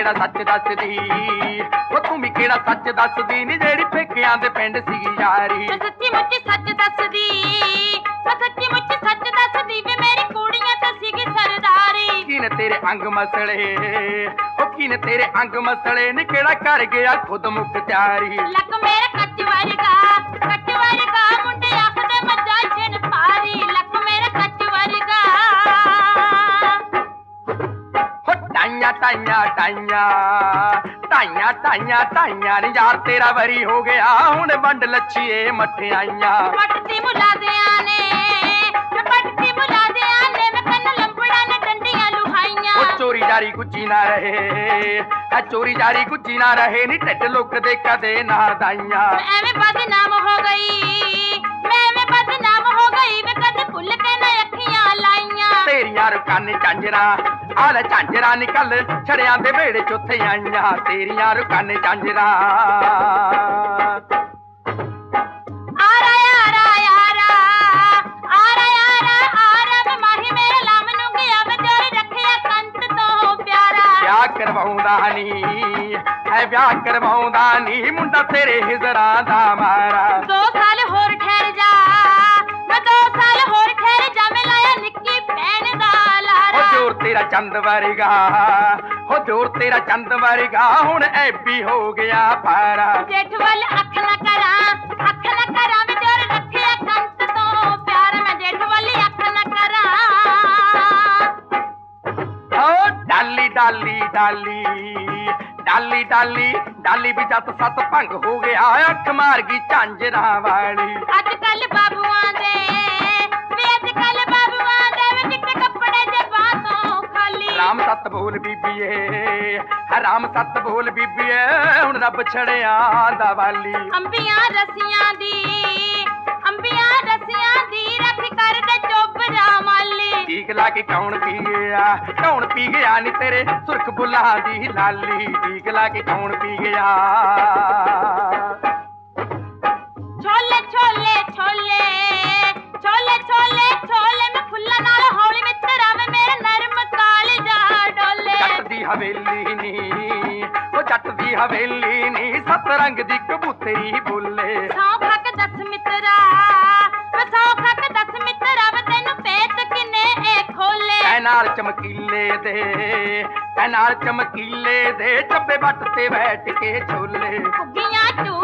ਕਿਹੜਾ ਸੱਚ ਦੱਸਦੀ ਉਹ ਤੂੰ ਵੀ ਕਿਹੜਾ ਸੱਚ ਦੱਸਦੀ ਨੀ ਜਿਹੜੀ ਪੇਕਿਆਂ ਦੇ ਪਿੰਡ ਸੀਗੀ ਯਾਰੀ। ਮੈਂ ਸੱਚੀ ਮੁੱਚੀ ਸੱਚ ਦੱਸਦੀ, ਮੈਂ ਸੱਚੀ ਮੁੱਚੀ ਸੱਚ ਦੱਸਦੀ ਵੇ ਮੇਰੀ ਕੁੜੀਆਂ ਤਾਂ ਸੀਗੀ ਸਰਦਾਰੀ। ਕਿਨੇ ਤੇਰੇ ਅੰਗ ਮਸਲੇ ਉਹ ਕਿਨੇ ਤੇਰੇ ਅੰਗ ਮਸਲੇ ਨੀ ਕਿਹੜਾ ਕਰ ਗਿਆ ਖੁਦ ਮੁਖਤਿਆਰੀ। ਲੱਕ ਮੇਰਾ ਕੱਚ ਵਰਗਾ ਮੁੰਡੇ ਆਖਦੇ ਮੱਝਾਂ ਛਿਨ ਪਾਰੀ। ਲੱਕ ਮੇਰਾ ਕੱਚ ਵਰਗਾ ਟਾਈਆਂ ਟਾਈਆਂ ਟਾਈਆਂ ਟਾਈਆਂ ਟਾਈਆਂ ਟਾਈਆਂ ਨੀ ਯਾਰ ਤੇਰਾ ਵਰੀ ਹੋ ਗਿਆ ਹੁਣ ਵੰਡ ਲੱਛੀਏ ਮਠਿਆਈਆਂ। ਪੱਟਦੀ ਮੁਲਾਦਿਆਂ ਨੇ ਪੱਟਦੀ ਮੁਲਾਦਿਆਂ ਨੇ ਮੈਂ ਕੰਨ ਲੰਬੜਾ ਨੇ ਡੰਡੀਆਂ ਲੁਹਾਈਆਂ। ਉਹ ਚੋਰੀ ਜਾਰੀ ਗੁੱਜੀ ਨਾ ਰਹੇ ਆ ਚੋਰੀ ਜਾਰੀ ਗੁੱਜੀ ਨਾ ਰਹੇ ਨੀ ਢਿੱਡ ਲੁੱਕ ਦੇ ਕਦੇ ਨਾ ਦਾਈਆਂ। ਮੈਂ ਐਵੇਂ ਬਦਨਾਮ ਹੋ ਗਈ, ਮੈਂ ਐਵੇਂ ਬਦਨਾਮ ਹੋ ਗਈ ਵੇ ਕਦੇ ਭੁੱਲ ਕੇ ਨਾ ਅੱਖੀਆਂ ਲਾਈਆਂ। ਤੇਰੀਆਂ ਰੁਕਾਨੇ ਝਾਂਜਰਾਂ ਆਲੇ ਝਾਂਜਰਾਂ ਨਿਕਲ ਛੜਿਆਂ ਦੇ ਵਿਹੜੇ ਚ ਉੱਥੇ ਆਈਆਂ। ਤੇਰੀਆਂ ਰੁਕਾਨੇ ਝਾਂਜਰਾਂ ਕਰਵਾਉਂਦਾ ਨੀ ਹੈ ਵਿਆਹ ਕਰਵਾਉਂਦਾ ਨੀ ਮੁੰਡਾ ਤੇਰੇ ਹਿਜਰਾਂ ਦਾ ਮਾਰਾ। 2 ਸਾਲ ਹੋਰ ਠਹਿਰ ਜਾ, ਮੈਂ 2 ਸਾਲ ਹੋਰ ਠਹਿਰ ਜਾ ਮੈਂ ਲਾਇਆ ਨਿੱਕੀ ਭੈਣ ਦਾ ਲਾਰਾ। ਹੋ ਜੋਰ ਤੇਰਾ ਚੰਦ ਵਰਗਾ ਹੋ ਜੋਰ ਤੇਰਾ ਚੰਦ ਵਰਗਾ ਹੁਣ ਐਬੀ ਹੋ ਗਿਆ ਪਾਰਾ। ਜੇਠ ਵੱਲ ਅੱਖ ਨਾ ਕਰਾਂ ਵੇ ਜੋਰ ਰੱਖਿਆ ਕੰਤ ਤੋਂ ਪਿਆਰ। ਮੈਂ ਜੇਠ ਵੱਲ ਅੱਖ ਨਾ ਕਰਾਂ। ਓ ਡਾਲੀ ਡਾਲੀ ਡਾਲੀ ਡਾਲੀ ਡਾਲੀ ਡਾਲੀ ਵੀ ਜੱਤ ਸੱਤ ਭੰਗ ਹੋ ਗਿਆ ਅੱਖ ਮਾਰ ਗਈ ਝਾਂਜਰਾਂ ਵਾਲੀ। ਅੱਜ ਕੱਲ ਬਾਬੂਆਂ ਦੇ ਵੇ ਅੱਜ ਕੱਲ ਬਾਬੂਆਂ ਦੇ ਵੇ ਚਿੱਟੇ ਕੱਪੜੇ ਜੇ ਬਾਤੋਂ ਖਾਲੀ। ਰਾਮ ਸੱਤ ਬੋਲ ਬੀਬੀਏ ਰਾਮ ਸੱਤ ਬੋਲ ਬੀਬੀਏ ਹੁਣ ਰੱਬ ਛੜਿਆ ਦਾ ਵਾਲੀ। ਅੰਬੀਆਂ ਰਸੀਆਂ ਦੀ ਰੱਖ ਕਰਦੇ ਚੋਬਰਾ ਮਾਲੀ। ਟੀਕ ਲਾ ਕੇ ਕੌਣ ਪੀ ਗਿਆ ਨੀ ਤੇਰੇ ਸੁਰਖ ਬੁੱਲਾਂ ਦੀ ਲਾਲੀ। ਟੀਕ ਲਾ ਕੇ ਕੌਣ ਪੀ ਗਿਆ। ਛੋਲੇ ਛੋਲੇ ਛੋਲੇ ਛੋਲੇ ਛੋਲੇ ਛੋਲੇ ਮੈਂ ਫੁੱਲਾਂ ਨਾਲ ਹੌਲੀ ਮਿੱਤਰਾ ਵੇ ਮੇਰੇ ਨਰਮ ਕਾਲੀ ਜਾ ਡੋਲੇ। ਜੱਟ ਦੀ ਹਵੇਲੀ ਨੀ ਉਹ ਜੱਟ ਦੀ ਹਵੇਲੀ ਨੀ ਸੱਤ ਰੰਗ ਦੀ ਕਬੂਤਰੀ ਬੋਲੇ। ਸੌਂ ਖੱਕ ਦੱਸ ਮਿੱਤਰਾ ਵੇ ਸੌਂ ਖੱਕ ਦੱਸ ਮਿੱਤਰਾ ਵੇ ਤੈਨੂੰ ਪੇਤ ਕਿਨੇ ਇਹ ਖੋਲੇ। ਐ ਨਾਲ ਚਮਕੀਲੇ ਦੇ ਚੱਬੇ ਵੱਟ ਤੇ ਬੈਠ ਕੇ ਛੋਲੇ। ਘੁੱਗੀਆਂ ਝੂਟਦੀਆਂ